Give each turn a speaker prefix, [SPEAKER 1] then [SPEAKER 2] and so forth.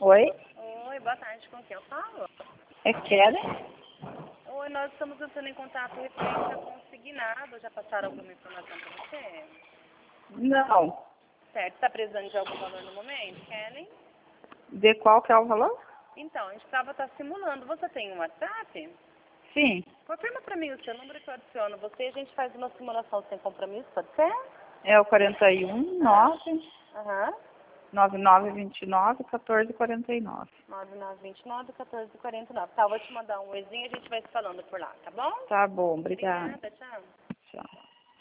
[SPEAKER 1] Oi?
[SPEAKER 2] Oi, boa tarde. Com quem eu falo?
[SPEAKER 1] É Kelly?
[SPEAKER 2] Oi, nós estamos entrando em contato referente a consignado. Já passaram alguma informação para você?
[SPEAKER 1] Não.
[SPEAKER 2] Certo. Está precisando de algum valor no momento, Kelly?
[SPEAKER 1] De qual que é o valor?
[SPEAKER 2] Então, a gente estava simulando. Você tem um WhatsApp?
[SPEAKER 1] Sim.
[SPEAKER 2] Confirma para mim o seu número que eu adiciono você e a gente faz uma simulação sem compromisso, pode ser?
[SPEAKER 1] É o 41 9
[SPEAKER 2] Aham.
[SPEAKER 1] 9929 1449.
[SPEAKER 2] 9929-1449. Tá, eu vou te mandar um oizinho e a gente vai se falando por lá, tá bom?
[SPEAKER 1] Tá bom, obrigada.
[SPEAKER 2] Obrigada, tchau.